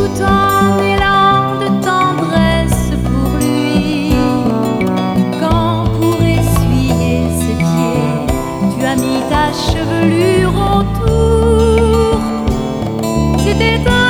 tout en élan de tendresse pour lui. Quand pour essuyer ses pieds, tu as mis ta chevelure autour, c'était un